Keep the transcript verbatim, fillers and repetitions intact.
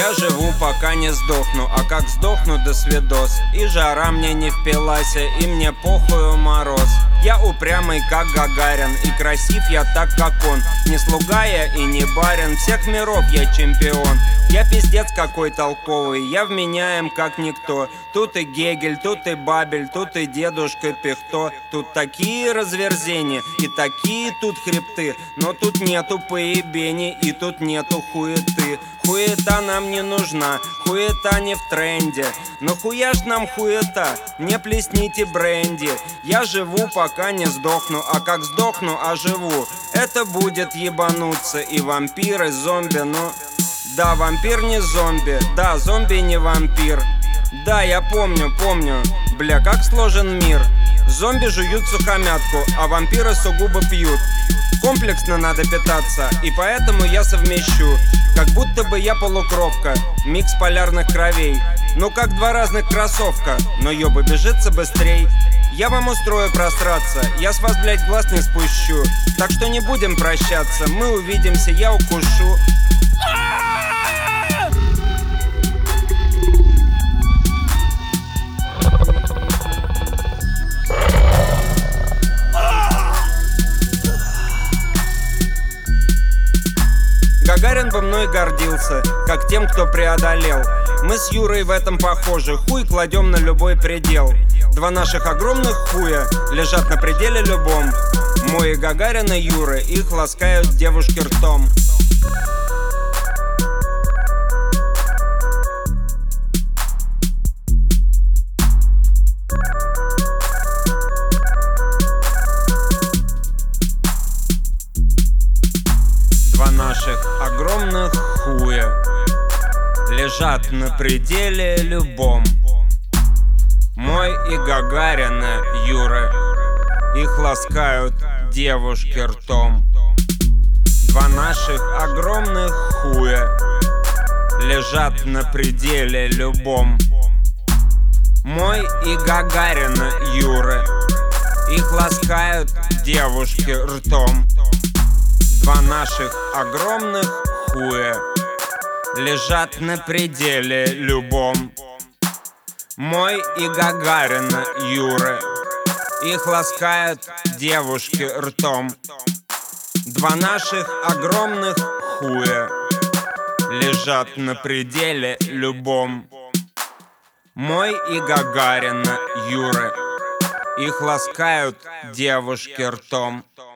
Я живу, пока не сдохну, а как сдохну, до свидос. И жара мне не впилась, и мне похую мороз. Я упрямый, как Гагарин, и красив я так, как он. Не слуга я и не барин, всех миров я чемпион. Я пиздец какой толковый, я вменяем как никто. Тут и Гегель, тут и Бабель, тут и дедушка Пихто. Тут такие разверзения и такие тут хребты. Но тут нету поебений и тут нету хуеты. Хуета нам не нужна, хуета не в тренде. Но хуя ж нам хуета, не плесните бренди. Я живу, пока не сдохну, а как сдохну, оживу. Это будет ебануться и вампиры, зомби, ну... Да, вампир не зомби, да, зомби не вампир. Да, я помню, помню, бля, как сложен мир. Зомби жуют сухомятку, а вампиры сугубо пьют. Комплексно надо питаться, и поэтому я совмещу. Как будто бы я полукровка, микс полярных кровей. Ну как два разных кроссовка, но ёба бежится быстрей. Я вам устрою просраться, я с вас, блядь, глаз не спущу. Так что не будем прощаться, мы увидимся, я укушу. Гагарин бы мной гордился, как тем, кто преодолел. Мы с Юрой в этом похожи, хуй кладем на любой предел. Два наших огромных хуя лежат на пределе любом. Мой и Гагарин и Юра, их ласкают девушки ртом. Два наших огромных хуя лежат на пределе любом. Мой и Гагарина Юры, их ласкают девушки ртом. Два наших огромных хуя лежат на пределе любом. Мой и Гагарина Юры, их ласкают девушки ртом. Два наших огромных хуя лежат на пределе любом. Мой и Гагарина Юры, их ласкают девушки ртом. Два наших огромных хуя лежат на пределе любом. Мой и Гагарина Юры, их ласкают девушки ртом.